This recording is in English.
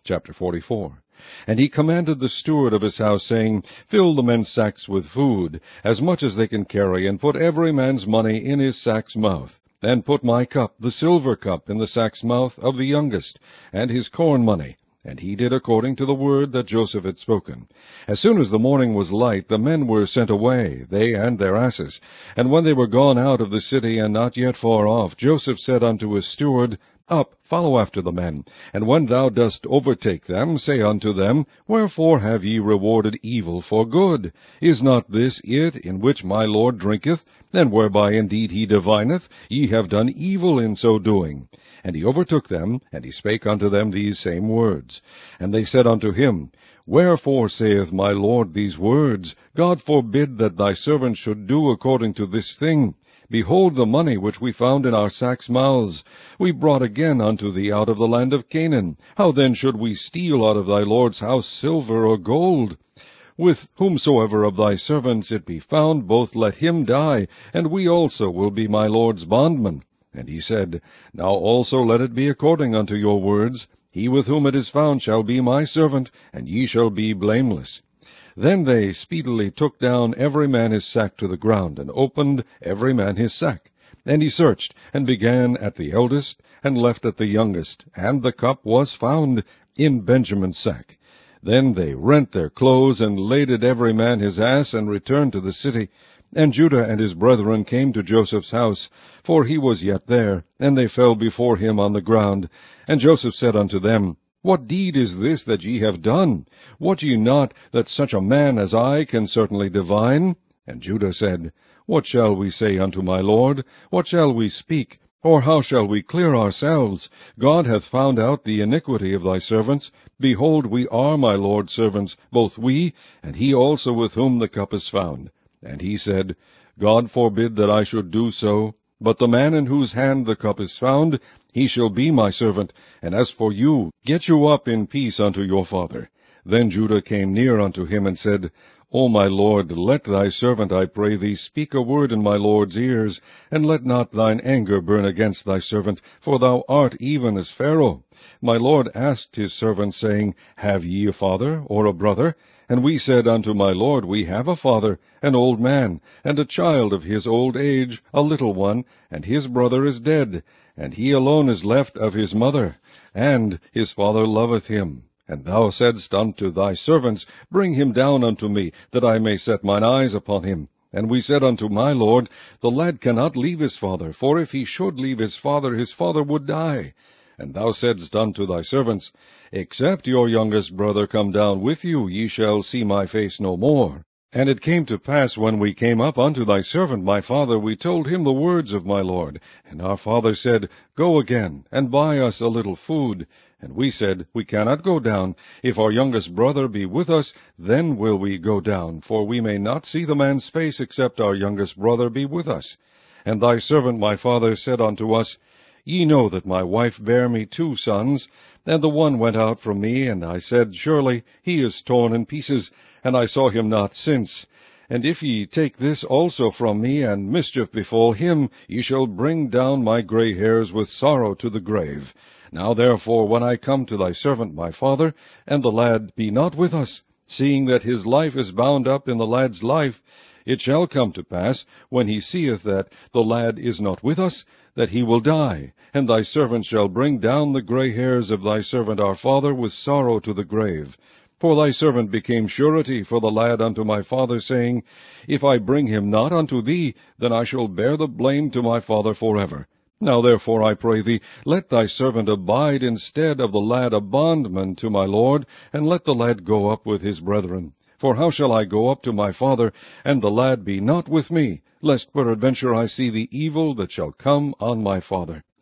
Chapter 44. And he commanded the steward of his house, saying, Fill the men's sacks with food, as much as they can carry, and put every man's money in his sack's mouth. And put my cup, the silver cup, in the sack's mouth of the youngest, and his corn money. And he did according to the word that Joseph had spoken. As soon as the morning was light, the men were sent away, they and their asses. And when they were gone out of the city, and not yet far off, Joseph said unto his steward, Up, follow after the men, and when thou dost overtake them, say unto them, Wherefore have ye rewarded evil for good? Is not this it in which my Lord drinketh, and whereby indeed he divineth? Ye have done evil in so doing. And he overtook them, and he spake unto them these same words. And they said unto him, Wherefore saith my Lord these words? God forbid that thy servant should do according to this thing. Behold the money which we found in our sacks' mouths. We brought again unto thee out of the land of Canaan. How then should we steal out of thy Lord's house silver or gold? With whomsoever of thy servants it be found, both let him die, and we also will be my Lord's bondmen. And he said, Now also let it be according unto your words. He with whom it is found shall be my servant, and ye shall be blameless. Then they speedily took down every man his sack to the ground, and opened every man his sack. And he searched, and began at the eldest, and left at the youngest, and the cup was found in Benjamin's sack. Then they rent their clothes, and laded every man his ass, and returned to the city. And Judah and his brethren came to Joseph's house, for he was yet there, and they fell before him on the ground. And Joseph said unto them, What deed is this that ye have done? Wot ye not that such a man as I can certainly divine? And Judah said, What shall we say unto my Lord? What shall we speak? Or how shall we clear ourselves? God hath found out the iniquity of thy servants. Behold, we are my Lord's servants, both we, and he also with whom the cup is found. And he said, God forbid that I should do so. But the man in whose hand the cup is found, he shall be my servant. And as for you, get you up in peace unto your father. Then Judah came near unto him, and said, O my Lord, let thy servant, I pray thee, speak a word in my Lord's ears, and let not thine anger burn against thy servant, for thou art even as Pharaoh. My Lord asked his servant, saying, Have ye a father, or a brother? And we said unto my Lord, We have a father, an old man, and a child of his old age, a little one, and his brother is dead, and he alone is left of his mother, and his father loveth him. And thou saidst unto thy servants, Bring him down unto me, that I may set mine eyes upon him. And we said unto my Lord, The lad cannot leave his father, for if he should leave his father would die. And thou saidst unto thy servants, Except your youngest brother come down with you, ye shall see my face no more. And it came to pass, when we came up unto thy servant my father, we told him the words of my Lord. And our father said, Go again, and buy us a little food. And we said, We cannot go down. If our youngest brother be with us, then will we go down, for we may not see the man's face, except our youngest brother be with us. And thy servant my father said unto us, Ye know that my wife bare me 2 sons, and the one went out from me, and I said, Surely he is torn in pieces, and I saw him not since. And if ye take this also from me, and mischief befall him, ye shall bring down my gray hairs with sorrow to the grave. Now therefore, when I come to thy servant my father, and the lad be not with us, seeing that his life is bound up in the lad's life, it shall come to pass, when he seeth that the lad is not with us, that he will die, and thy servant shall bring down the gray hairs of thy servant our father with sorrow to the grave. For thy servant became surety for the lad unto my father, saying, If I bring him not unto thee, then I shall bear the blame to my father forever. Now therefore, I pray thee, let thy servant abide instead of the lad a bondman to my Lord, and let the lad go up with his brethren. For how shall I go up to my father, and the lad be not with me, lest peradventure I see the evil that shall come on my father?